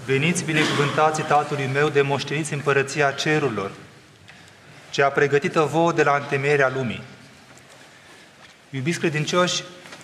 Veniți binecuvântații Tatălui meu de moșteniți împărăția cerurilor, cea pregătită vouă de la întemeierea lumii. Iubiți credincioși,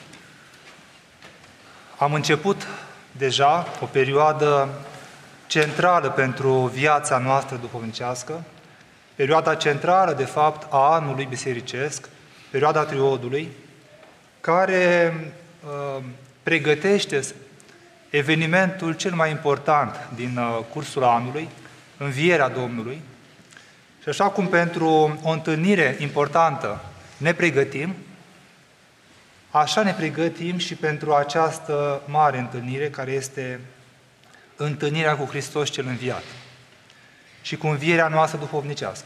am început deja o perioadă centrală pentru viața noastră duhovnicească, perioada centrală, de fapt, a anului bisericesc, perioada triodului, care pregătește evenimentul cel mai important din cursul anului, învierea Domnului. Și așa cum pentru o întâlnire importantă ne pregătim, așa ne pregătim și pentru această mare întâlnire, care este întâlnirea cu Hristos cel înviat și cu învierea noastră duhovnicească.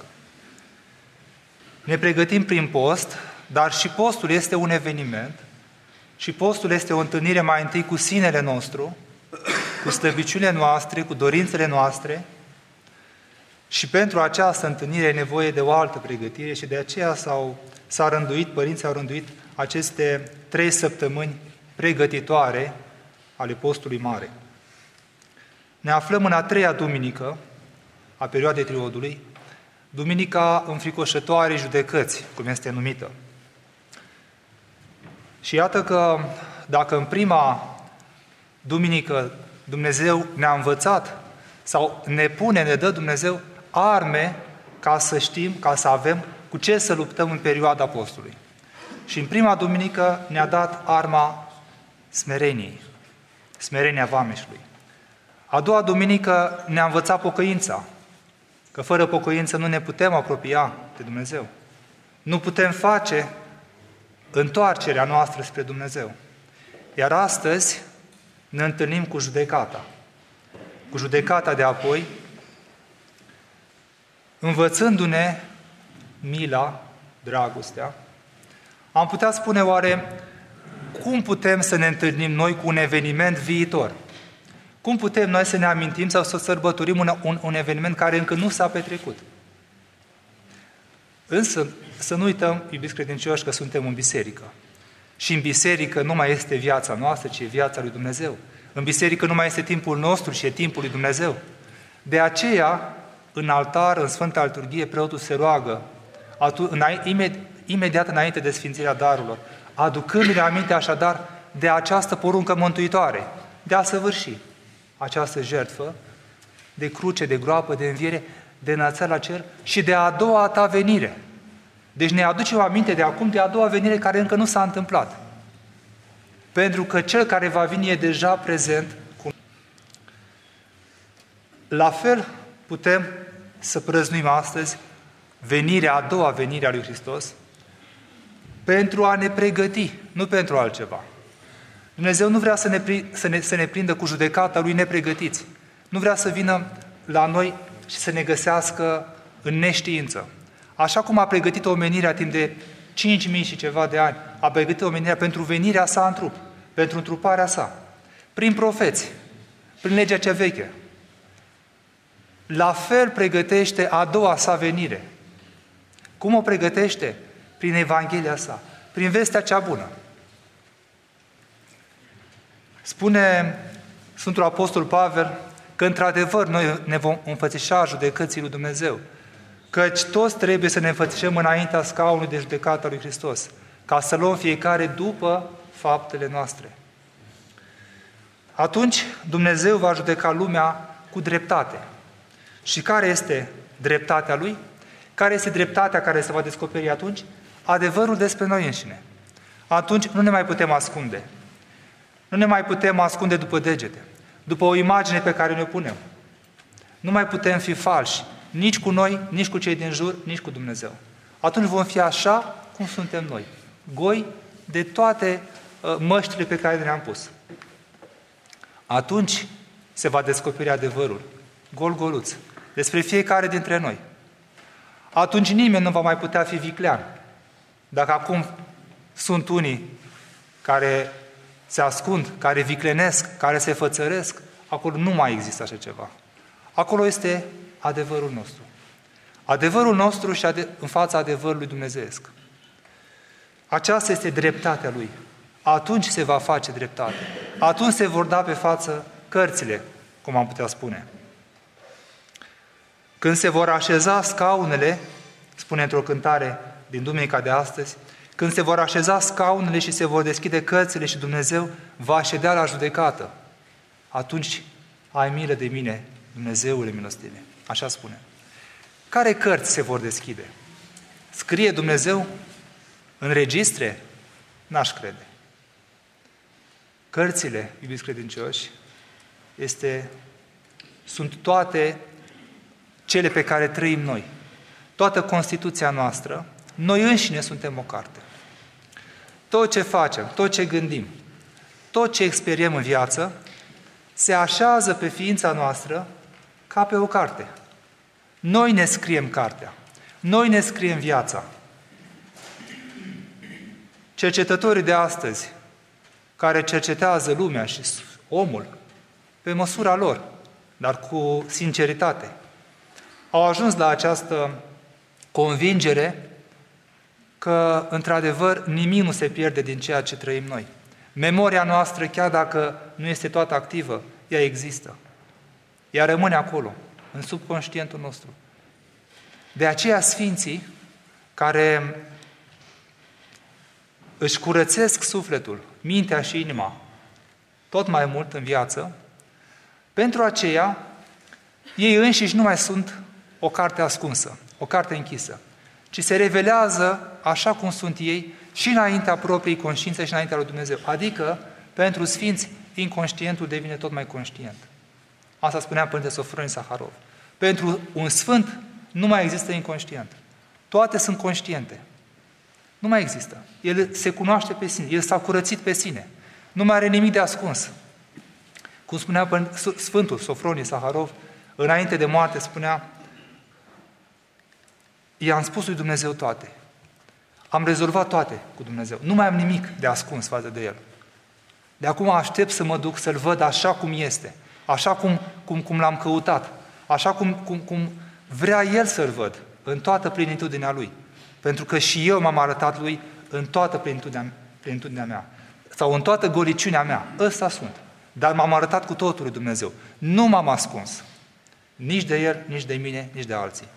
Ne pregătim prin post, dar și postul este un eveniment și postul este o întâlnire mai întâi cu sinele nostru, cu slăbiciunile noastre, cu dorințele noastre, și pentru această întâlnire e nevoie de o altă pregătire și de aceea părinții au rânduit aceste 3 săptămâni pregătitoare ale postului mare. Ne aflăm în a 3-a duminică a perioadei triodului, duminica înfricoșătoarei judecăți, cum este numită. Și iată că dacă în prima duminică Dumnezeu ne-a învățat sau ne dă Dumnezeu arme ca să știm, ca să avem cu ce să luptăm în perioada postului. Și în prima duminică ne-a dat arma smereniei, smerenia vameșului. A doua duminică ne-a învățat pocăința, că fără pocăință nu ne putem apropia de Dumnezeu. Nu putem face întoarcerea noastră spre Dumnezeu. Iar astăzi ne întâlnim cu judecata. Cu judecata de apoi, învățându-ne mila, dragostea. Am putea spune oare, cum putem să ne întâlnim noi cu un eveniment viitor? Cum putem noi să ne amintim sau să sărbătorim un eveniment care încă nu s-a petrecut? Însă, să nu uităm, iubiți credincioși, că suntem în biserică. Și în biserică nu mai este viața noastră, ci e viața lui Dumnezeu. În biserică nu mai este timpul nostru, ci e timpul lui Dumnezeu. De aceea, în altar, în Sfânta Liturghie, preotul se roagă, imediat înainte de sfințirea darurilor, aducându-ne aminte așadar de această poruncă mântuitoare, de a săvârși această jertfă de cruce, de groapă, de înviere, de înălțare la cer și de a doua ta venire. Deci ne aducem aminte de acum de a doua venire care încă nu s-a întâmplat. Pentru că cel care va veni e deja prezent. La fel putem să prăznuim astăzi a doua venire a lui Hristos pentru a ne pregăti, nu pentru altceva. Dumnezeu nu vrea să ne prindă cu judecata Lui nepregătiți. Nu vrea să vină la noi și să ne găsească în neștiință. Așa cum a pregătit omenirea timp de 5.000 și ceva de ani, a pregătit omenirea pentru venirea sa în trup, pentru întruparea sa, prin profeți, prin legea cea veche. La fel pregătește a doua sa venire. Cum o pregătește? Prin Evanghelia sa, prin vestea cea bună. Spune Sfântul Apostol Pavel că într-adevăr noi ne vom înfățișa judecății lui Dumnezeu, căci toți trebuie să ne înfățișăm înaintea scaunului de judecată a lui Hristos, ca să luăm fiecare după faptele noastre. Atunci Dumnezeu va judeca lumea cu dreptate. Și care este dreptatea Lui? Care este dreptatea care se va descoperi atunci? Adevărul despre noi înșine. Atunci nu ne mai putem ascunde. Nu ne mai putem ascunde după degete, după o imagine pe care ne punem. Nu mai putem fi falși, nici cu noi, nici cu cei din jur, nici cu Dumnezeu. Atunci vom fi așa cum suntem noi, goi de toate măștile pe care le-am pus. Atunci se va descoperi adevărul, gol-goluț, despre fiecare dintre noi. Atunci nimeni nu va mai putea fi viclean. Dacă acum sunt unii care se ascund, care viclenesc, care se fățăresc, acolo nu mai există așa ceva. Acolo este adevărul nostru. Adevărul nostru și în fața adevărului dumnezeiesc. Aceasta este dreptatea Lui. Atunci se va face dreptate. Atunci se vor da pe față cărțile, cum am putea spune. Când se vor așeza scaunele, spune într-o cântare din duminica de astăzi, când se vor așeza scaunele și se vor deschide cărțile și Dumnezeu va ședea la judecată, atunci ai milă de mine, Dumnezeule milostive. Așa spune. Care cărți se vor deschide? Scrie Dumnezeu în registre? N-aș crede. Cărțile, iubiți credincioși, sunt toate cele pe care trăim noi. Toată Constituția noastră, noi înșine suntem o carte. Tot ce facem, tot ce gândim, tot ce experiem în viață, se așează pe ființa noastră ca pe o carte. Noi ne scriem cartea. Noi ne scriem viața. Cercetătorii de astăzi, care cercetează lumea și omul, pe măsura lor, dar cu sinceritate, au ajuns la această convingere că, într-adevăr, nimic nu se pierde din ceea ce trăim noi. Memoria noastră, chiar dacă nu este toată activă, ea există. Ea rămâne acolo, în subconștientul nostru. De aceea Sfinții, care își curățesc sufletul, mintea și inima tot mai mult în viață, pentru aceea ei înșiși nu mai sunt o carte ascunsă, o carte închisă, ci se revelează așa cum sunt ei și înaintea propriei conștiințe și înaintea lui Dumnezeu. Adică, pentru Sfinți, inconștientul devine tot mai conștient. Asta spunea Părinte Sofronie Saharov. Pentru un Sfânt nu mai există inconștient. Toate sunt conștiente. Nu mai există. El se cunoaște pe sine, el s-a curățit pe sine. Nu mai are nimic de ascuns. Cum spunea Sfântul Sofronie Saharov, înainte de moarte spunea: i-am spus lui Dumnezeu toate. Am rezolvat toate cu Dumnezeu. Nu mai am nimic de ascuns față de El. De acum aștept să mă duc să-L văd așa cum este, așa cum L-am căutat, așa cum vrea El să-L văd, în toată plenitudinea Lui. Pentru că și eu m-am arătat Lui în toată plenitudinea mea, sau în toată goliciunea mea. Ăsta sunt. Dar m-am arătat cu totul lui Dumnezeu. Nu m-am ascuns. Nici de El, nici de mine, nici de alții.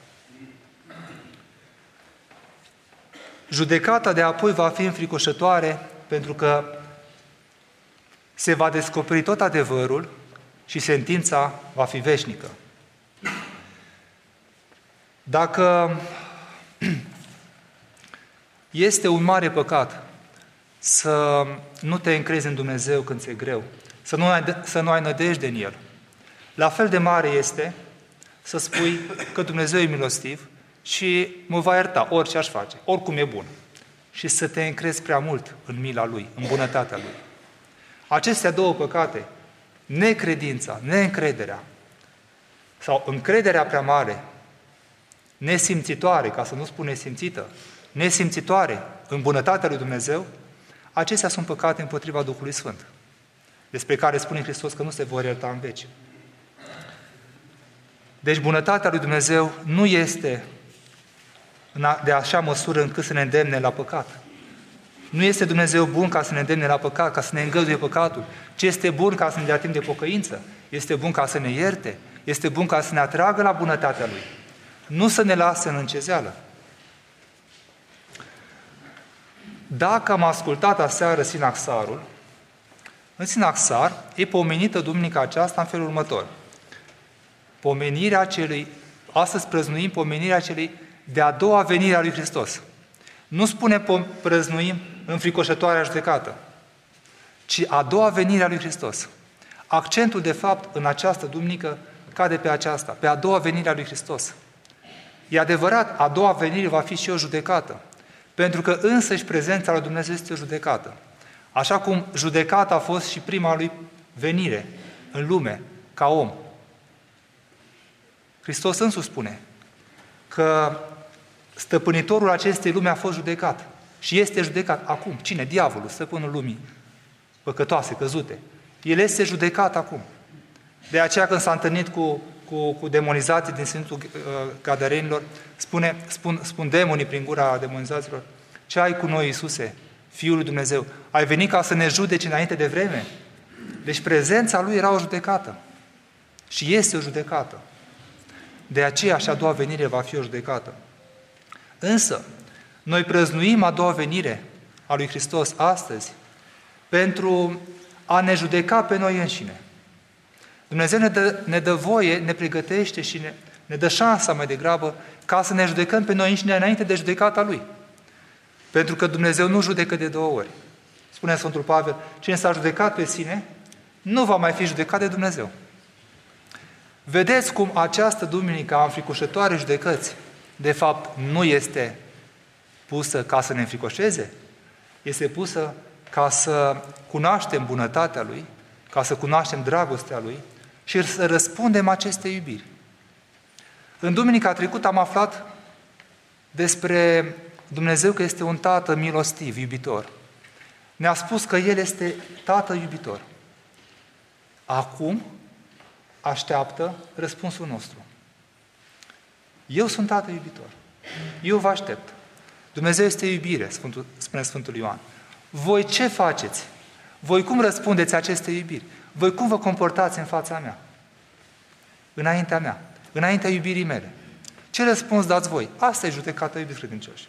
Judecata de apoi va fi înfricoșătoare pentru că se va descoperi tot adevărul și sentința va fi veșnică. Dacă este un mare păcat să nu te încrezi în Dumnezeu când ți-e greu, să nu ai nădejde în El, la fel de mare este să spui că Dumnezeu e milostiv și mă va ierta orice aș face, oricum e bun. Și să te încrezi prea mult în mila Lui, în bunătatea Lui. Acestea două păcate, necredința, neîncrederea, sau încrederea prea mare, nesimțitoare, ca să nu spun nesimțită, nesimțitoare în bunătatea lui Dumnezeu, acestea sunt păcate împotriva Duhului Sfânt, despre care spune Hristos că nu se vor ierta în veci. Deci bunătatea lui Dumnezeu nu este de așa măsură încât să ne îndemne la păcat. Nu este Dumnezeu bun ca să ne îndemne la păcat, ca să ne îngăduie păcatul, ci este bun ca să ne dea timp de pocăință, este bun ca să ne ierte, este bun ca să ne atragă la bunătatea Lui, nu să ne lase în încezeală. Dacă am ascultat aseară Sinaxarul, în Sinaxar e pomenită duminica aceasta în felul următor. Astăzi prăznuim pomenirea celei de-a doua venire a lui Hristos. Nu spune prăznuim înfricoșătoarea judecată, ci a doua venire a lui Hristos. Accentul, de fapt, în această duminică cade pe aceasta, pe a doua venire a lui Hristos. E adevărat, a doua venire va fi și o judecată, pentru că însăși prezența lui Dumnezeu este o judecată. Așa cum judecata a fost și prima lui venire în lume, ca om. Hristos însuși spune că stăpânitorul acestei lumi a fost judecat și este judecat acum. Cine? Diavolul, stăpânul lumii păcătoase, căzute. El este judecat acum. De aceea când s-a întâlnit cu demonizații din Sfântul Gadarenilor, spun demonii prin gura demonizaților: ce ai cu noi, Iisuse, Fiul lui Dumnezeu? Ai venit ca să ne judeci înainte de vreme? Deci prezența Lui era o judecată. Și este o judecată. De aceea și a doua venire va fi o judecată. Însă, noi prăznuim a doua venire a lui Hristos astăzi pentru a ne judeca pe noi înșine. Dumnezeu ne dă voie, ne pregătește și ne dă șansa mai degrabă ca să ne judecăm pe noi înșine înainte de judecata Lui. Pentru că Dumnezeu nu judecă de două ori. Spune Sfântul Pavel, cine s-a judecat pe sine, nu va mai fi judecat de Dumnezeu. Vedeți cum această duminică a înfricoșătoare judecăți, de fapt, nu este pusă ca să ne înfricoșeze, este pusă ca să cunoaștem bunătatea Lui, ca să cunoaștem dragostea Lui și să răspundem acestei iubiri. În duminica trecută am aflat despre Dumnezeu că este un Tată milostiv, iubitor. Ne-a spus că El este Tată iubitor. Acum așteaptă răspunsul nostru. Eu sunt Tată iubitor. Eu vă aștept. Dumnezeu este iubire, spune Sfântul Ioan. Voi ce faceți? Voi cum răspundeți acestei iubiri? Voi cum vă comportați în fața mea? Înaintea mea? Înaintea iubirii mele? Ce răspuns dați voi? Asta e judecata, iubiți credincioși.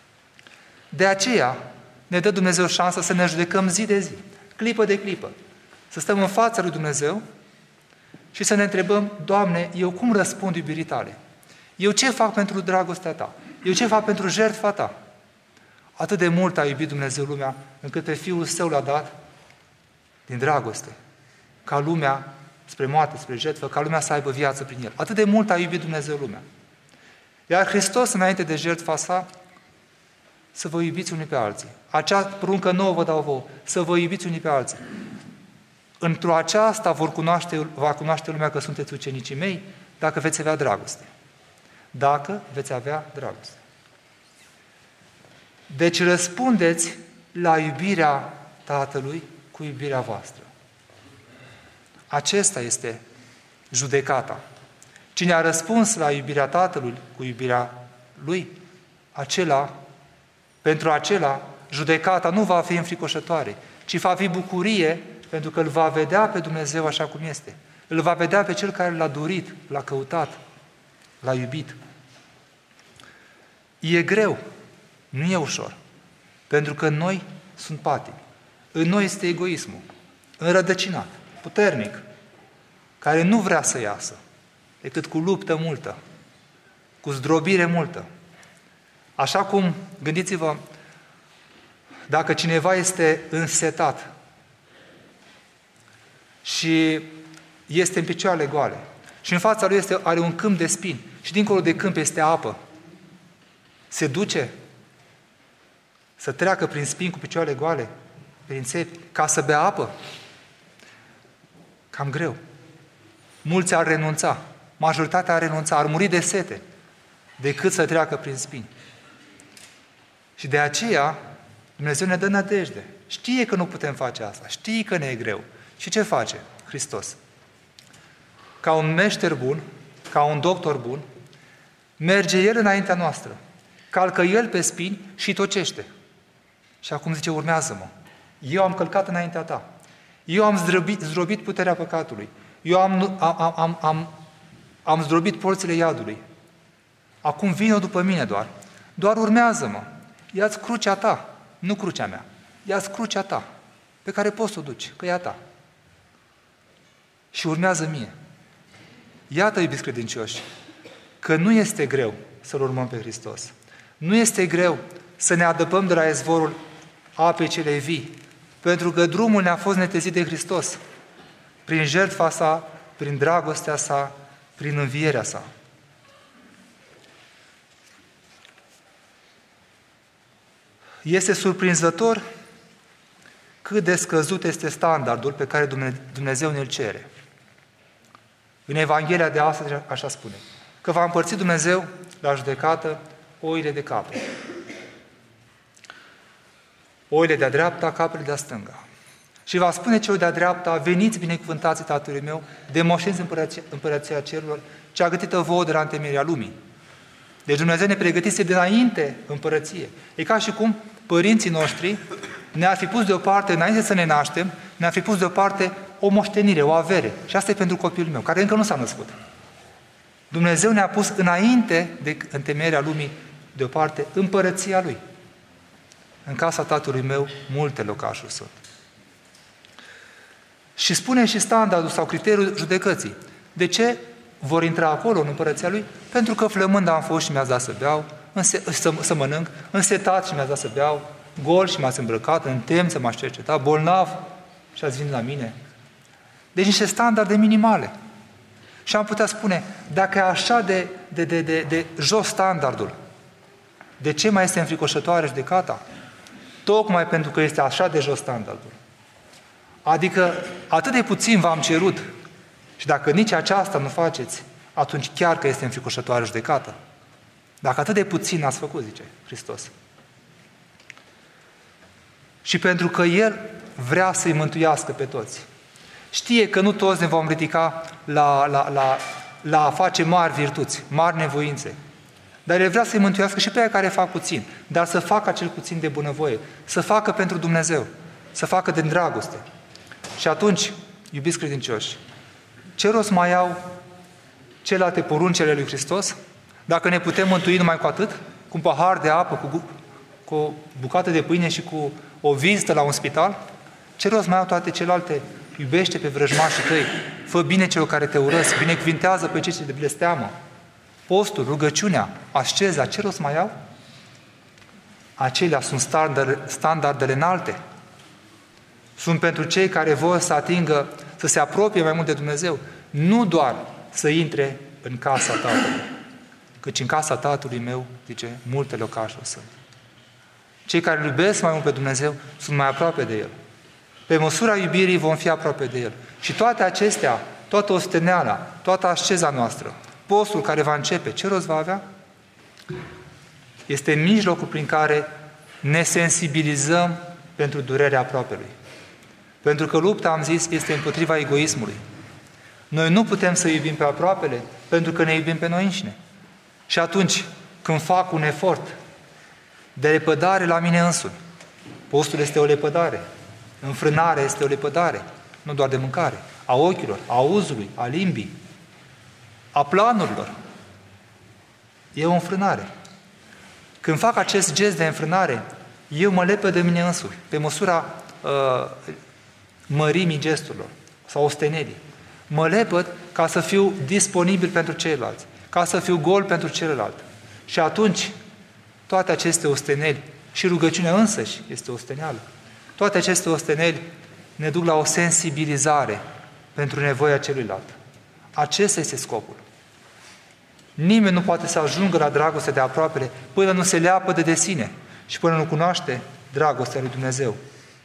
De aceea ne dă Dumnezeu șansa să ne judecăm zi de zi, clipă de clipă. Să stăm în fața lui Dumnezeu și să ne întrebăm, Doamne, eu cum răspund iubirii Tale? Eu ce fac pentru dragostea Ta? Eu ce fac pentru jertfa Ta? Atât de mult a iubit Dumnezeu lumea, încât pe Fiul Său l-a dat din dragoste, ca lumea, spre moarte, spre jertfă, ca lumea să aibă viață prin El. Atât de mult a iubit Dumnezeu lumea. Iar Hristos, înainte de jertfa Sa, să vă iubiți unii pe alții. Acea poruncă nouă vă dau vouă, să vă iubiți unii pe alții. Într-o aceasta va cunoaște lumea că sunteți ucenicii mei, dacă veți avea dragoste. Dacă veți avea dragoste. Deci răspundeți la iubirea Tatălui cu iubirea voastră. Acesta este judecata. Cine a răspuns la iubirea Tatălui cu iubirea Lui, pentru acela, judecata nu va fi înfricoșătoare, ci va fi bucurie, pentru că îl va vedea pe Dumnezeu așa cum este. Îl va vedea pe Cel care l-a dorit, l-a căutat, l-a iubit. E greu, nu e ușor, pentru că în noi sunt patimi. În noi este egoismul, înrădăcinat, puternic, care nu vrea să iasă, decât cu luptă multă, cu zdrobire multă. Așa cum, gândiți-vă, dacă cineva este însetat și este în picioarele goale și în fața lui are un câmp de spini și dincolo de câmp este apă, se duce să treacă prin spini cu picioarele goale, prin țepi, ca să bea apă? Cam greu. Mulți ar renunța, majoritatea ar renunța, ar muri de sete, decât să treacă prin spini. Și de aceea Dumnezeu ne dă nădejde. Știe că nu putem face asta, știe că ne e greu. Și ce face Hristos? Ca un meșter bun, ca un doctor bun, merge El înaintea noastră, calcă El pe spini și tocește. Și acum zice, urmează-mă. Eu am călcat înaintea ta. Eu am zdrobit puterea păcatului. Eu am zdrobit porțile iadului. Acum vino după mine doar. Doar urmează-mă. Ia-ți crucea ta, nu crucea mea. Ia-ți crucea ta, pe care poți să o duci, că e a ta. Și urmează mie. Iată, iubiți credincioși, că nu este greu să-L urmăm pe Hristos. Nu este greu să ne adăpăm de la izvorul apei cele vii, pentru că drumul ne-a fost netezit de Hristos, prin jertfa Sa, prin dragostea Sa, prin învierea Sa. Este surprinzător cât de scăzut este standardul pe care Dumnezeu ne-l cere. În Evanghelia de astăzi așa spune, că va împărți Dumnezeu la judecată oile de capre. Oile de-a dreapta, caprele de-a stânga. Și va spune celor de-a dreapta, veniți binecuvântați Tatălui meu, de moșteniți împărăția cerurilor, cea gătită vouă de la întemeierea lumii. Deci Dumnezeu ne pregătise dinainte împărăție. E ca și cum părinții noștri ne-ar fi pus deoparte, înainte să ne naștem, ne-ar fi pus deoparte o moștenire, o avere. Și asta e pentru copilul meu, care încă nu s-a născut. Dumnezeu ne-a pus înainte de întemeierea lumii deoparte împărăția Lui. În casa Tatălui meu multe locașuri sunt. Și spune și standardul sau criteriul judecății. De ce vor intra acolo în împărăția Lui? Pentru că flămând am fost și mi-ați dat să beau, să mănânc, însetat și mi-ați dat să beau, gol și m-ați îmbrăcat, întemn să m-ați cercetat, bolnav și ați venit la mine. Deci niște standarde minimale. Și am putea spune, dacă e așa de jos standardul, de ce mai este înfricoșătoare judecata? Tocmai pentru că este așa de jos standardul. Adică atât de puțin v-am cerut și dacă nici aceasta nu faceți, atunci chiar că este înfricoșătoare judecată. Dacă atât de puțin ați făcut, zice Hristos. Și pentru că El vrea să-i mântuiască pe toți. Știe că nu toți ne vom ridica la a face mari virtuți, mari nevoințe. Dar El vrea să-i mântuiască și pe aia care fac puțin, dar să facă acel puțin de bunăvoie, să facă pentru Dumnezeu, să facă din dragoste. Și atunci, iubiți credincioși, ce rost mai au celelalte poruncele lui Hristos? Dacă ne putem mântui numai cu atât, cu un pahar de apă, cu o bucată de pâine și cu o vizită la un spital, ce rost mai au toate celelalte? Iubește pe vrăjmașii tăi, fă bine celor care te urăsc, binecuvintează pe cei ce te blesteamă. Postul, rugăciunea, asceza, ce rost mai au? Acelea sunt standardele înalte. Sunt pentru cei care vor să atingă, să se apropie mai mult de Dumnezeu. Nu doar să intre în casa Tatălui, căci în casa Tatălui meu, zice, multe locașuri sunt. Cei care îl iubesc mai mult pe Dumnezeu sunt mai aproape de El. Pe măsura iubirii vom fi aproape de El. Și toate acestea, toată osteneala, toată asceza noastră, postul care va începe, ce rost va avea? Este mijlocul prin care ne sensibilizăm pentru durerea aproapelui. Pentru că lupta, am zis, este împotriva egoismului. Noi nu putem să iubim pe aproapele pentru că ne iubim pe noi înșine. Și atunci, când fac un efort de lepădare la mine însumi, postul este o lepădare, înfrânarea este o lepădare, nu doar de mâncare, a ochilor, a auzului, a limbii, a planurilor. E o înfrânare. Când fac acest gest de înfrânare, eu mă lepăd de mine însumi, pe măsura mărimii gesturilor sau ostenerii. Mă lepăd ca să fiu disponibil pentru ceilalți, ca să fiu gol pentru celălalt. Și atunci, toate aceste osteneli, și rugăciunea însăși este osteneală, toate aceste osteneli ne duc la o sensibilizare pentru nevoia celuilalt. Acesta este scopul. Nimeni nu poate să ajungă la dragoste de aproapele până nu se leapădă de sine și până nu cunoaște dragostea lui Dumnezeu.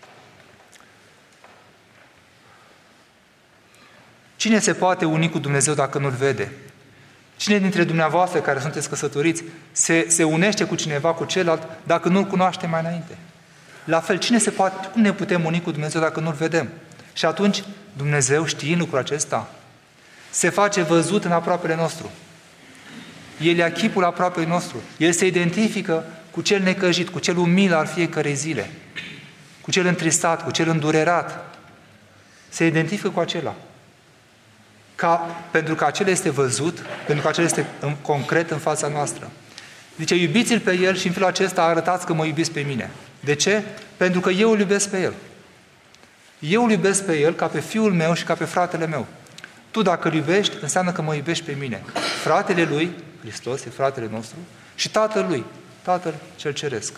Cine se poate uni cu Dumnezeu dacă nu-L vede? Cine dintre dumneavoastră care sunteți căsătoriți se unește cu cineva, cu celălalt, dacă nu-L cunoaște mai înainte? La fel, cum ne putem uni cu Dumnezeu dacă nu-L vedem? Și atunci, Dumnezeu, știind lucrul acesta, se face văzut în aproapele nostru. El ia chipul aproapele nostru. El se identifică cu cel necăjit, cu cel umil al fiecărei zile, cu cel întristat, cu cel îndurerat. Se identifică cu acela. Pentru că acela este văzut, pentru că acela este concret în fața noastră. Zice, iubiți-L pe El și în felul acesta arătați că mă iubiți pe mine. De ce? Pentru că eu îl iubesc pe El. Eu îl iubesc pe El ca pe fiul meu și ca pe fratele meu. Tu dacă îl iubești, înseamnă că mă iubești pe mine. Fratele Lui, Hristos, e fratele nostru, și Tatăl Lui, Tatăl cel Ceresc.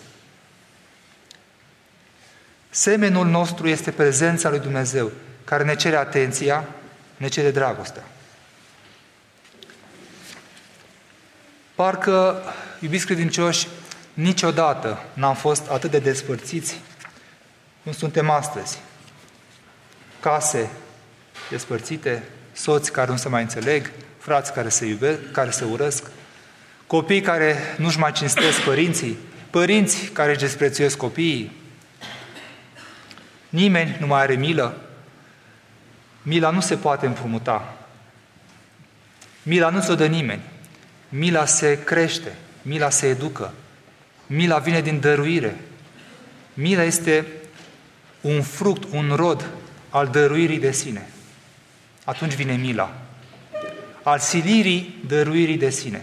Semenul nostru este prezența lui Dumnezeu, care ne cere atenția, ne cere dragostea. Parcă, iubiți credincioși, niciodată n-am fost atât de despărțiți cum suntem astăzi. Case despărțite, soți care nu se mai înțeleg, frați care se iubesc, care se urăsc, copii care nu-și mai cinstesc părinții, părinți care își desprețuiesc copiii. Nimeni nu mai are milă. Mila nu se poate împrumuta. Mila nu ți-o dă nimeni. Mila se crește, mila se educă, mila vine din dăruire. Mila este un fruct, un rod al dăruirii de sine. Atunci vine mila. Al silirii dăruirii de sine.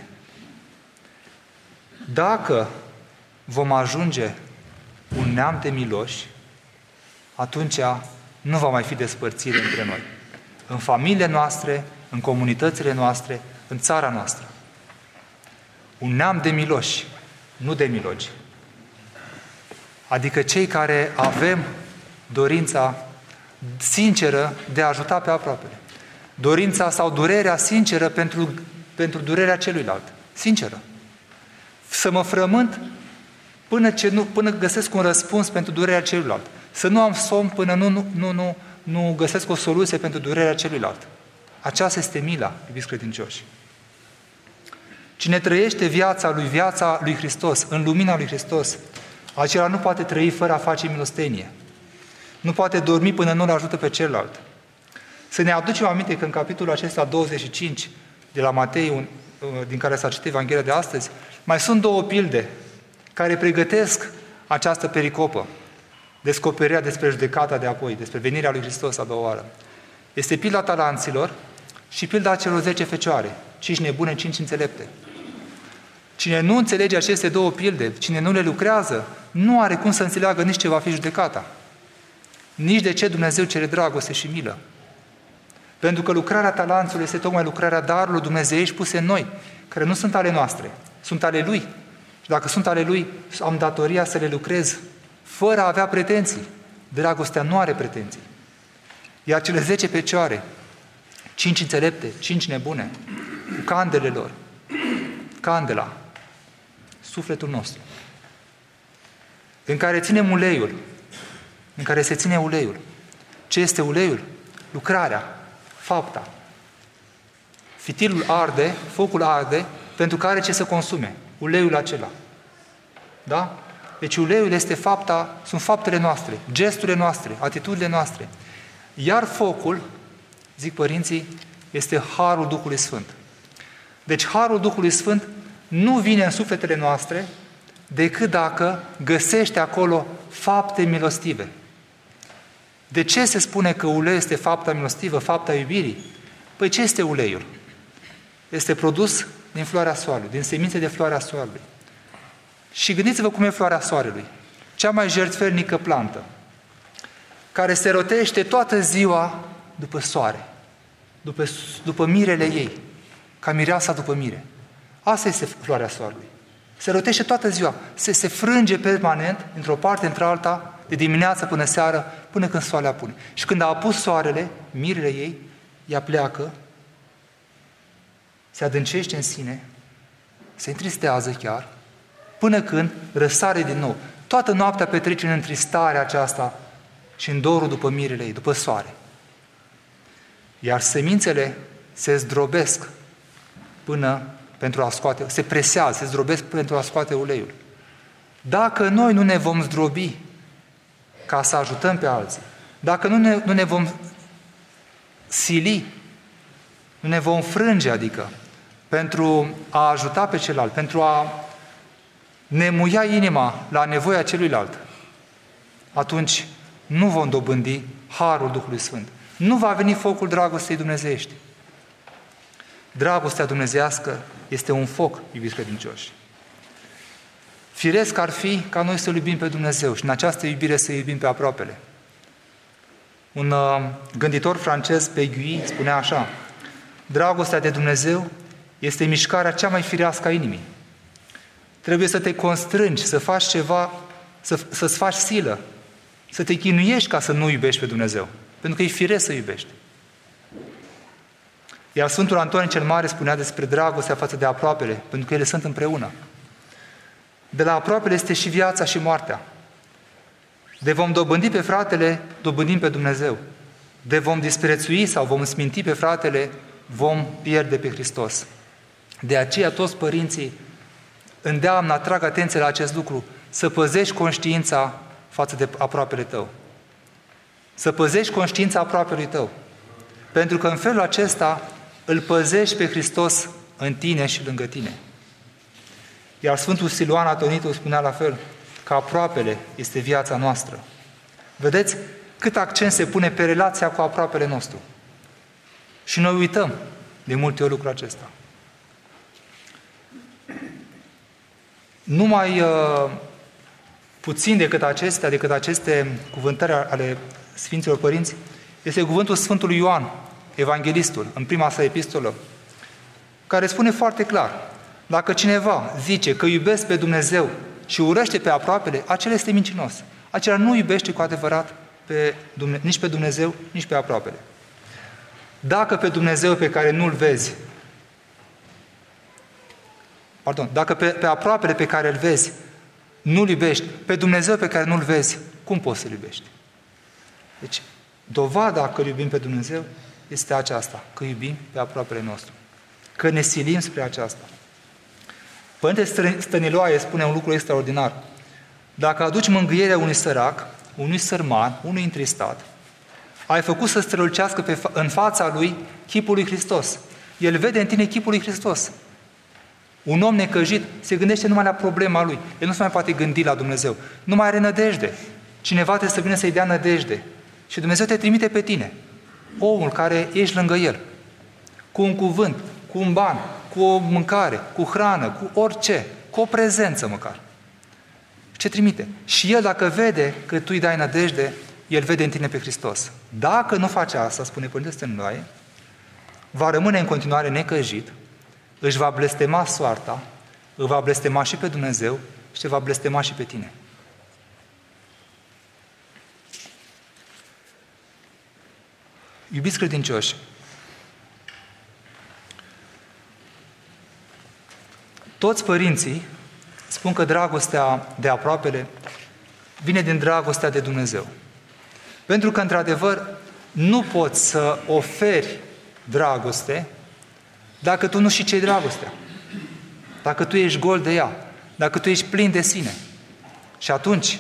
Dacă vom ajunge un neam de miloși, atunci nu va mai fi despărțire între noi. În familiile noastre, în comunitățile noastre, în țara noastră. Un neam de miloși, nu de milogi. Adică cei care avem dorința sinceră de a ajuta pe aproapele. Dorința sau durerea sinceră pentru durerea celuilalt. Sinceră. Să mă frământ până găsesc un răspuns pentru durerea celuilalt. Să nu am somn până nu găsesc o soluție pentru durerea celuilalt. Aceasta este mila, iubiți credincioși. Cine trăiește viața lui Hristos, în lumina lui Hristos, acela nu poate trăi fără a face milostenie. Nu poate dormi până nu-l ajută pe celălalt. Să ne aducem aminte că în capitolul acesta 25 de la Matei, din care s-a citit Evanghelia de astăzi, mai sunt două pilde care pregătesc această pericopă. Descoperirea despre judecata de apoi, despre venirea lui Hristos a doua oară. Este pilda talanților și pilda celor 10 fecioare, 5 nebune, 5 înțelepte. Cine nu înțelege aceste două pilde, cine nu le lucrează, nu are cum să înțeleagă nici ce va fi judecata. Nici de ce Dumnezeu cere dragoste și milă. Pentru că lucrarea talanțului este tocmai lucrarea darurilor dumnezeiești puse în noi, care nu sunt ale noastre, sunt ale Lui. Și dacă sunt ale Lui, am datoria să le lucrez fără a avea pretenții. Dragostea nu are pretenții. Iar cele 10 fecioare, 5 înțelepte, 5 nebune, cu candele lor, candela, sufletul nostru, în care ținem uleiul, în care se ține uleiul. Ce este uleiul? Lucrarea, fapta. Fitilul arde, focul arde, pentru că are ce să consume. Uleiul acela. Da? Deci uleiul este fapta, sunt faptele noastre, gesturile noastre, atitudinile noastre. Iar focul, zic părinții, este harul Duhului Sfânt. Deci harul Duhului Sfânt nu vine în sufletele noastre decât dacă găsește acolo fapte milostive. De ce se spune că uleiul este fapta milostivă, fapta iubirii? Păi ce este uleiul? Este produs din floarea soarelui, din semințe de floarea soarelui. Și gândiți-vă cum e floarea soarelui. Cea mai jertfelnică plantă, care se rotește toată ziua după soare, după mirele ei, ca mireasa după mire. Asta este floarea soarelui. Se rotește toată ziua, se frânge permanent, într-o parte, într-alta, de dimineață până seară, până când soarele apune. Și când a apus soarele, mirele ei, ea pleacă, se adâncește în sine, se întristează chiar, până când răsare din nou. Toată noaptea petrece în întristarea aceasta și în dorul după mirele ei, după soare. Iar semințele se zdrobesc pentru a scoate, se presează, se zdrobesc pentru a scoate uleiul. Dacă noi nu ne vom zdrobi ca să ajutăm pe alții, dacă nu ne vom sili, nu ne vom frânge, adică, pentru a ajuta pe celălalt, pentru a ne muia inima la nevoia celuilalt, atunci nu vom dobândi harul Duhului Sfânt. Nu va veni focul dragostei dumnezeiești. Dragostea dumnezeiască este un foc, iubiți credincioși. Firesc ar fi ca noi să-L iubim pe Dumnezeu și în această iubire să iubim pe aproapele. Un gânditor francez, Péguy, spunea așa: dragostea de Dumnezeu este mișcarea cea mai firească a inimii. Trebuie să te constrângi, să faci ceva, să-ți faci silă, să te chinuiești ca să nu iubești pe Dumnezeu. Pentru că e firesc să iubești. Iar Sfântul Antonie cel Mare spunea despre dragostea față de aproapele, pentru că ele sunt împreună. De la aproapele este și viața și moartea. De vom dobândi pe fratele, dobândim pe Dumnezeu. De vom disprețui sau vom sminti pe fratele, vom pierde pe Hristos. De aceea toți părinții îndeamnă, atrag atenție la acest lucru, să păzești conștiința față de aproapele tău. Să păzești conștiința aproapelui tău. Pentru că în felul acesta îl păzești pe Hristos în tine și lângă tine. Iar Sfântul Siluan Atonitul spunea la fel, că aproapele este viața noastră. Vedeți, cât accent se pune pe relația cu aproapele nostru. Și noi uităm de multe ori lucrul acesta. Numai puțin decât aceste cuvântări ale Sfinților Părinți, este cuvântul Sfântului Ioan, Evanghelistul, în prima sa epistolă, care spune foarte clar: dacă cineva zice că iubesc pe Dumnezeu și urăște pe aproapele, acela este mincinos. Acela nu iubește cu adevărat nici pe Dumnezeu, nici pe aproapele. Dacă pe Dumnezeu pe care nu-l vezi, dacă pe aproapele pe care îl vezi nu-l iubești, pe Dumnezeu pe care nu-l vezi, cum poți să-l iubești? Deci, dovada că iubim pe Dumnezeu este aceasta, că iubim pe aproapele nostru, că ne silim spre aceasta. Părintele Stăniloae spune un lucru extraordinar: dacă aduci mângâierea unui sărac, unui sărman, unui întristat, ai făcut să strălucească în fața lui chipul lui Hristos. El vede în tine chipul lui Hristos. Un om necăjit se gândește numai la problema lui. El nu se mai poate gândi la Dumnezeu. Nu mai are nădejde. Cineva trebuie să vină să-i dea nădejde. Și Dumnezeu te trimite pe tine, omul care ești lângă el, cu un cuvânt, cu un ban, cu o mâncare, cu hrană, cu orice, cu o prezență măcar. Ce trimite? Și el, dacă vede că tu îi dai nădejde, el vede în tine pe Hristos. Dacă nu face asta, spune Părintele Stăniloae, va rămâne în continuare necăjit, își va blestema soarta, îl va blestema și pe Dumnezeu și te va blestema și pe tine. Iubiți credincioși, toți părinții spun că dragostea de aproapele vine din dragostea de Dumnezeu. Pentru că, într-adevăr, nu poți să oferi dragoste dacă tu nu și ceri dragostea. Dacă tu ești gol de ea, dacă tu ești plin de sine. Și atunci,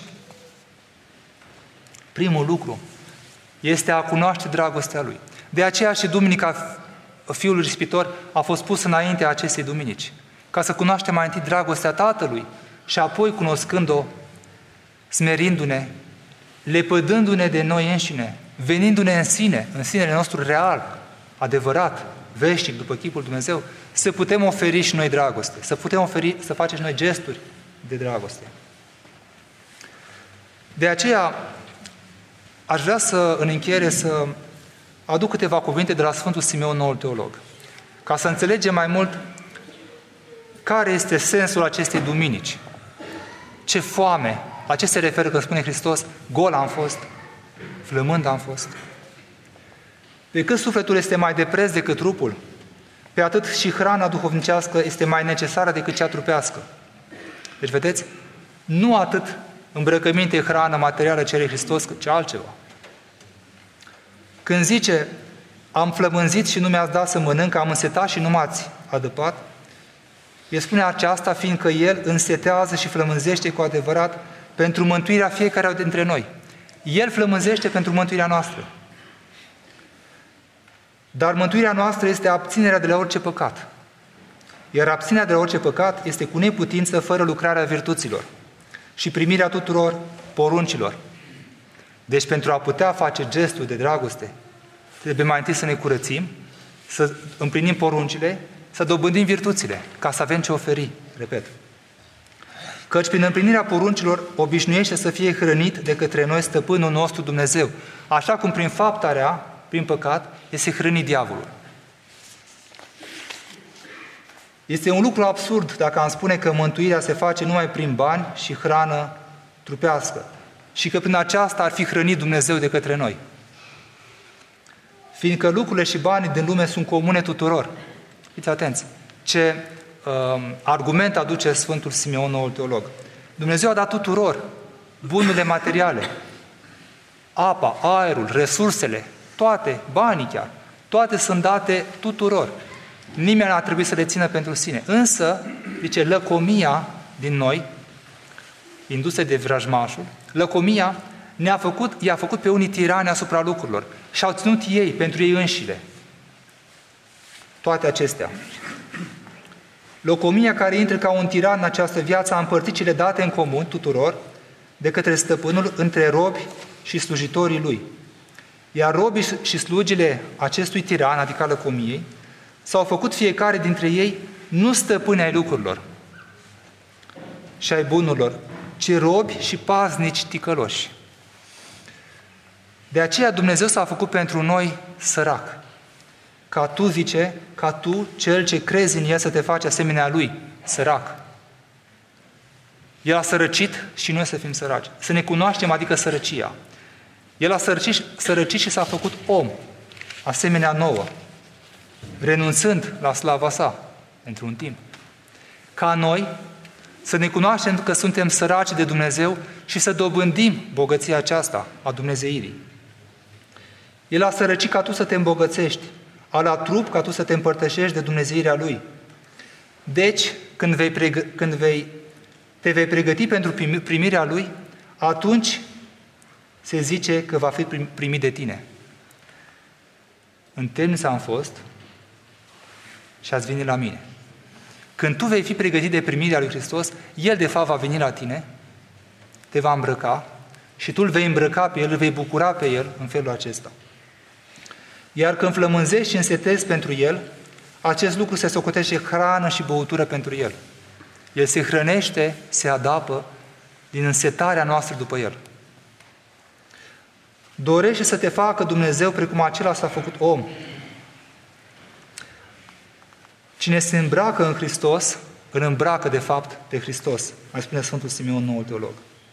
primul lucru este a cunoaște dragostea Lui. De aceea și Duminica Fiului Risipitor a fost pusă înaintea acestei duminici, ca să cunoaștem mai întâi dragostea Tatălui și apoi, cunoscând-o, smerindu-ne, lepădându-ne de noi înșine, venindu-ne în sinele nostru real, adevărat, veșnic, după chipul Dumnezeu, să putem oferi și noi dragoste, să facem și noi gesturi de dragoste. De aceea, aș vrea în încheiere să aduc câteva cuvinte de la Sfântul Simeon, Noul Teolog, ca să înțelegem mai mult care este sensul acestei duminici. Ce foame! La ce se referă când spune Hristos: gol am fost, flămând am fost. Pe cât sufletul este mai de preț decât trupul, pe atât și hrana duhovnicească este mai necesară decât cea trupească. Deci, vedeți, nu atât îmbrăcăminte, hrană materială cere Hristos, ci altceva. Când zice: am flămânzit și nu mi-ați dat să mănânc, am însetat și nu m-ați adăpat, el spune aceasta fiindcă El însetează și flămânzește cu adevărat pentru mântuirea fiecare dintre noi. El flămânzește pentru mântuirea noastră. Dar mântuirea noastră este abținerea de la orice păcat. Iar abținerea de la orice păcat este cu neputință fără lucrarea virtuților și primirea tuturor poruncilor. Deci, pentru a putea face gestul de dragoste, trebuie mai întâi să ne curățim, să împlinim poruncile, să dobândim virtuțile, ca să avem ce oferi, repet. Căci prin împlinirea poruncilor obișnuiește să fie hrănit de către noi stăpânul nostru Dumnezeu, așa cum prin fapta rea, prin păcat, este hrănit diavolul. Este un lucru absurd dacă am spune că mântuirea se face numai prin bani și hrană trupească și că prin aceasta ar fi hrănit Dumnezeu de către noi. Fiindcă lucrurile și banii din lume sunt comune tuturor. Fiți atenți! Ce argument aduce Sfântul Simeon, Noul Teolog. Dumnezeu a dat tuturor bunurile materiale, apa, aerul, resursele, toate, banii chiar, toate sunt date tuturor. Nimeni n-a trebuit să le țină pentru sine. Însă, zice, lăcomia din noi, indusă de vrajmașul, lăcomia i-a făcut pe unii tirani asupra lucrurilor și au ținut ei pentru ei înșile. Toate acestea. Lăcomia care intră ca un tiran în această viață a împărțit cele date în comun tuturor de către stăpânul între robi și slujitorii lui. Iar robii și slugile acestui tiran, adică al lăcomiei, s-au făcut fiecare dintre ei nu stăpâni ai lucrurilor și ai bunurilor, ci robi și paznici ticăloși. De aceea Dumnezeu s-a făcut pentru noi sărac, ca tu, zice, ca tu, cel ce crezi în El, să te faci asemenea Lui, sărac. El a sărăcit și noi să fim săraci. Să ne cunoaștem, adică sărăcia. El a sărăcit și s-a făcut om, asemenea nouă, renunțând la slava sa pentru un timp. Ca noi să ne cunoaștem că suntem săraci de Dumnezeu și să dobândim bogăția aceasta a dumnezeirii. El a sărăcit ca tu să te îmbogățești, a luat trup ca tu să te împărtășești de dumnezeirea Lui. Deci, când te vei pregăti pentru primirea Lui, atunci se zice că va fi primit de tine. În temniță am fost și ați venit la mine. Când tu vei fi pregătit de primirea lui Hristos, El de fapt va veni la tine, te va îmbrăca și tu îl vei îmbrăca pe El, îl vei bucura pe El în felul acesta. Iar când flămânzești și însetezi pentru El, acest lucru se socotește hrană și băutură pentru El. El se hrănește, se adapă din însetarea noastră după El. Dorește să te facă Dumnezeu precum acela s-a făcut om. Cine se îmbracă în Hristos, îl îmbracă de fapt pe Hristos, mai spune Sfântul Simeon, noul teolog.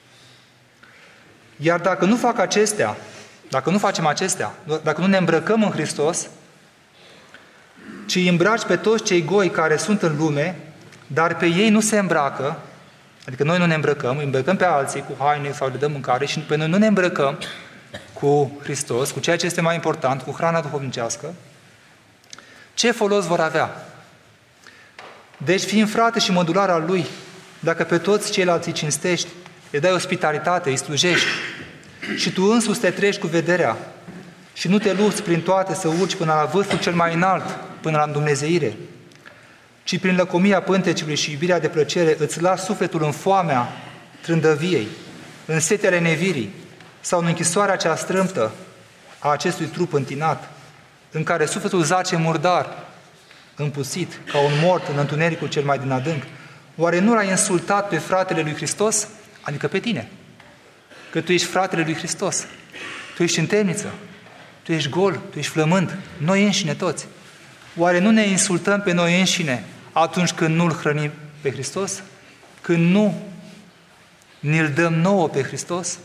Iar dacă nu facem acestea, dacă nu ne îmbrăcăm în Hristos, ci îi îmbraci pe toți cei goi care sunt în lume, dar pe ei nu se îmbracă, adică noi nu ne îmbrăcăm, îi îmbrăcăm pe alții cu haine sau le dăm mâncare și pe noi nu ne îmbrăcăm cu Hristos, cu ceea ce este mai important, cu hrana duhovnicească, ce folos vor avea? Deci, fiind frate și mădular al Lui, dacă pe toți ceilalți îi cinstești, le dai ospitalitate, îi slujești, și tu însuți te treci cu vederea și nu te lupți prin toate să urci până la vârful cel mai înalt, până la îndumnezeire, ci prin lăcomia pântecului și iubirea de plăcere îți lași sufletul în foamea trândăviei, în setele nevirii sau în închisoarea cea strâmtă a acestui trup întinat, în care sufletul zace murdar, împusit, ca un mort în întunericul cel mai din adânc, oare nu l-ai insultat pe fratele lui Hristos? Adică pe tine. Că tu ești fratele lui Hristos. Tu ești în temniță. Tu ești gol, tu ești flămând. Noi înșine toți. Oare nu ne insultăm pe noi înșine atunci când nu-L hrănim pe Hristos? Când nu ne-L dăm nouă pe Hristos?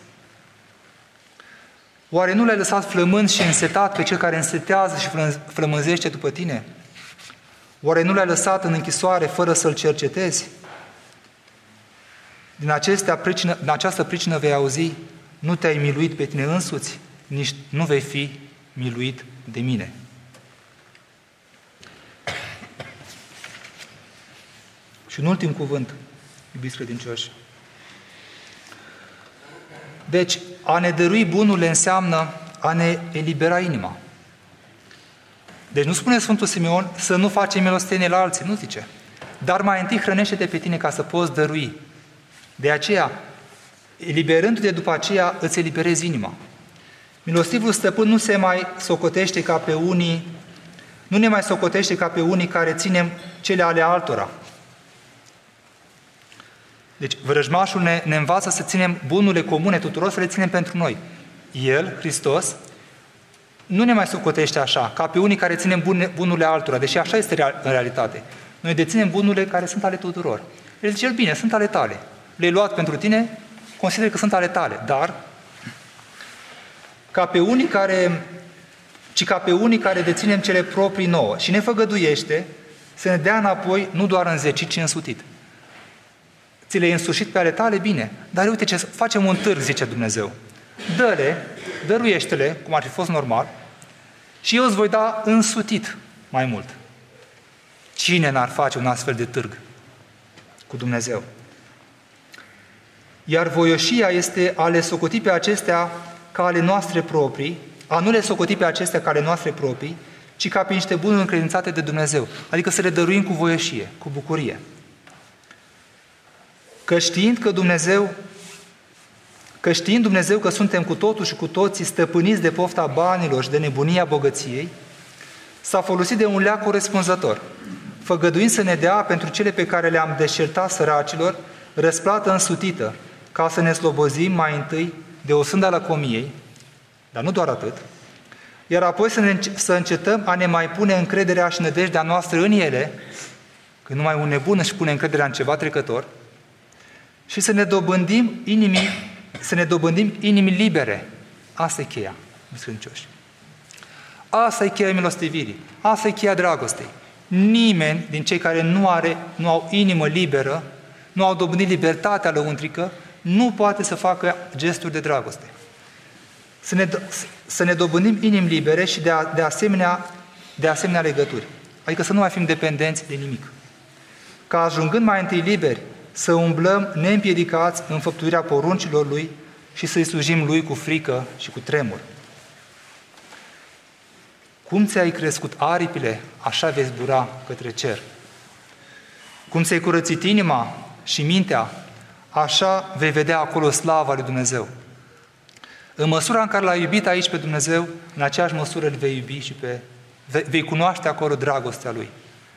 Oare nu l-ai lăsat flămând și însetat pe cel care însetează și flămânzește după tine? Oare nu l-ai lăsat în închisoare fără să-l cercetezi? Din această pricină vei auzi, nu te-ai miluit pe tine însuți, nici nu vei fi miluit de mine. Și un ultim cuvânt, iubiți credincioși. Deci, a ne dărui bunurile înseamnă a ne elibera inima. Deci nu spune Sfântul Simeon să nu facem milostenie la alții, nu zice. Dar mai întâi hrănește-te pe tine ca să poți dărui. De aceea, eliberându-te după aceea, îți eliberezi inima. Milostivul stăpân nu ne mai socotește ca pe unii care ținem cele ale altora. Deci, vrăjmașul ne învață să ținem bunurile comune tuturor, să le ținem pentru noi. El, Hristos, nu ne mai socotește așa, ca pe unii care ținem bunurile altora, deși așa este în realitate. Noi deținem bunurile care sunt ale tuturor. El zice, bine, sunt ale tale. Le-ai luat pentru tine, consider că sunt ale tale, dar ca pe unii care deținem cele proprii nouă și ne făgăduiește să ne dea înapoi nu doar înzecit, ci însutit. Ți le-ai însușit pe ale tale, bine, dar uite ce facem un târg, zice Dumnezeu. Dă-le, dăruiește-le, cum ar fi fost normal, și eu îți voi da însutit mai mult. Cine n-ar face un astfel de târg cu Dumnezeu? Iar voioșia este a le socoti pe acestea ca ale noastre proprii, a nu le socoti pe acestea ca ale noastre proprii, ci ca pe niște bunuri încredințate de Dumnezeu. Adică să le dăruim cu voioșie, cu bucurie. Că știind că Dumnezeu Că știind Dumnezeu că suntem cu totul și cu toții stăpâniți de pofta banilor și de nebunia bogăției, s-a folosit de un leac corespunzător, făgăduind să ne dea pentru cele pe care le-am deșertat săracilor răsplată însutită, ca să ne slobozim mai întâi de o sânda lăcomiei, dar nu doar atât, iar apoi să încetăm a ne mai pune încrederea și nădejdea noastră în ele, că numai un nebun își pune încrederea în ceva trecător, și să ne dobândim inimi libere. Asta e cheia, credincioși. Asta e cheia milostivirii. Asta e cheia dragostei. Nimeni din cei care nu au inimă liberă, nu au dobândit libertatea lăuntrică, nu poate să facă gesturi de dragoste. Să ne dobândim inimi libere și de asemenea legături. Adică să nu mai fim dependenți de nimic. Ca ajungând mai întâi liberi, să umblăm neîmpiedicați în făptuirea poruncilor Lui și să-i slujim Lui cu frică și cu tremur. Cum ți-ai crescut aripile, așa vei zbura către cer. Cum ți-ai curățit inima și mintea, așa vei vedea acolo slava lui Dumnezeu. În măsura în care l-ai iubit aici pe Dumnezeu, în aceeași măsură îl vei iubi și vei cunoaște acolo dragostea Lui.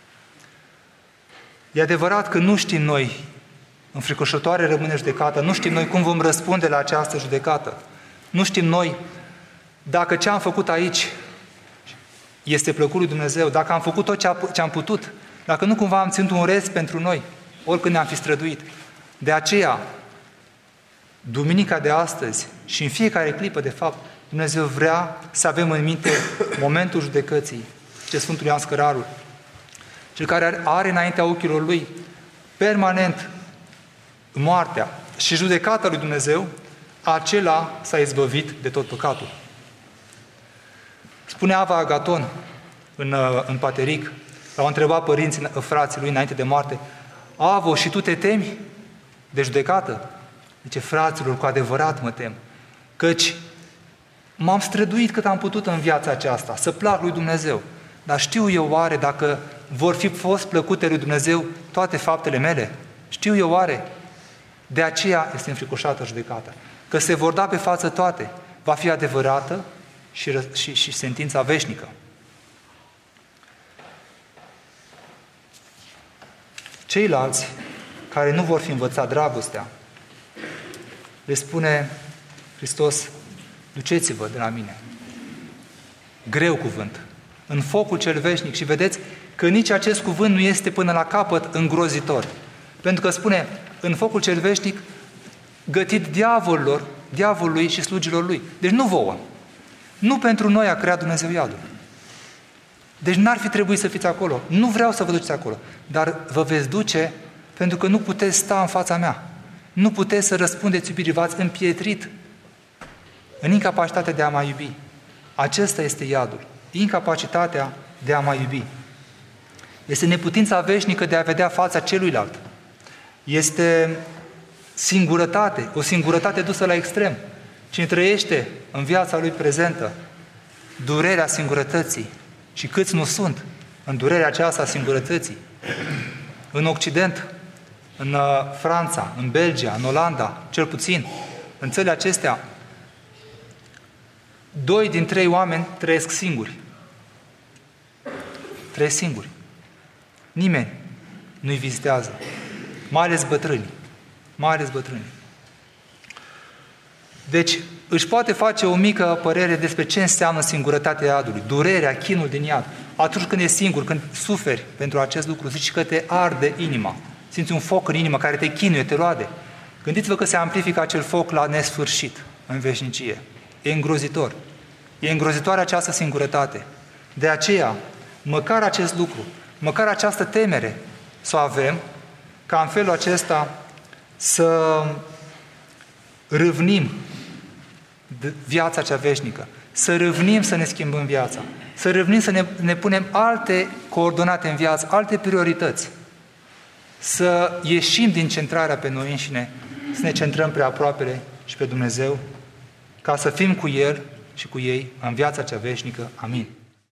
E adevărat că nu știm noi, înfricoșătoare rămâne judecată, nu știm noi cum vom răspunde la această judecată. Nu știm noi dacă ce am făcut aici este plăcut lui Dumnezeu, dacă am făcut tot ce am putut, dacă nu cumva am ținut un rest pentru noi, oricând ne-am fi străduit. De aceea, duminica de astăzi și în fiecare clipă, de fapt, Dumnezeu vrea să avem în minte momentul judecății, ce Sfântul Ioan Scărarul, cel care are înaintea ochilor lui permanent moartea și judecata lui Dumnezeu, acela s-a izbăvit de tot păcatul. Spune Ava Agaton în Pateric, l-au întrebat părinții, frații lui înainte de moarte: Avo, și tu te temi de judecată? Zice: fraților, cu adevărat mă tem, căci m-am străduit cât am putut în viața aceasta, să plac lui Dumnezeu. Dar știu eu oare dacă vor fi fost plăcute lui Dumnezeu toate faptele mele? Știu eu oare? De aceea este înfricoșată judecata. Că se vor da pe față toate. Va fi adevărată și sentința veșnică. Ceilalți care nu vor fi învățat dragostea, le spune Hristos: duceți-vă de la mine. Greu cuvânt, în focul cel veșnic. Și vedeți că nici acest cuvânt nu este până la capăt îngrozitor. Pentru că spune: în focul cel veșnic, gătit diavolului și slugilor lui. Deci nu vouă. Nu pentru noi a creat Dumnezeu iadul. Deci n-ar fi trebuit să fiți acolo. Nu vreau să vă duceți acolo. Dar vă veți duce pentru că nu puteți sta în fața mea. Nu puteți să răspundeți iubirii. V-ați împietrit în incapacitatea de a mai iubi. Acesta este iadul. Incapacitatea de a mai iubi. Este neputința veșnică de a vedea fața celuilalt. Este singurătate, o singurătate dusă la extrem. Cine trăiește în viața lui prezentă durerea singurătății, și câți nu sunt în durerea aceasta a singurătății, în Occident, în Franța, în Belgia, în Olanda, cel puțin, în țările acestea, 2 din 3 oameni trăiesc singuri. Trăiesc singuri. Nimeni nu-i vizitează. Mai ales bătrâni. Mai ales bătrâni. Deci, își poate face o mică părere despre ce înseamnă singurătatea iadului, durerea, chinul din iad. Atunci când ești singur, când suferi pentru acest lucru, zici că te arde inima. Simți un foc în inimă care te chinuie, te roade. Gândiți-vă că se amplifică acel foc la nesfârșit, în veșnicie. E îngrozitor. E îngrozitoare această singurătate. De aceea, măcar acest lucru, măcar această temere să o avem, ca în felul acesta să râvnim viața cea veșnică, să râvnim să ne schimbăm viața, să râvnim să ne punem alte coordonate în viață, alte priorități, să ieșim din centrarea pe noi înșine, să ne centrăm pe aproapele și pe Dumnezeu, ca să fim cu El și cu ei în viața cea veșnică. Amin.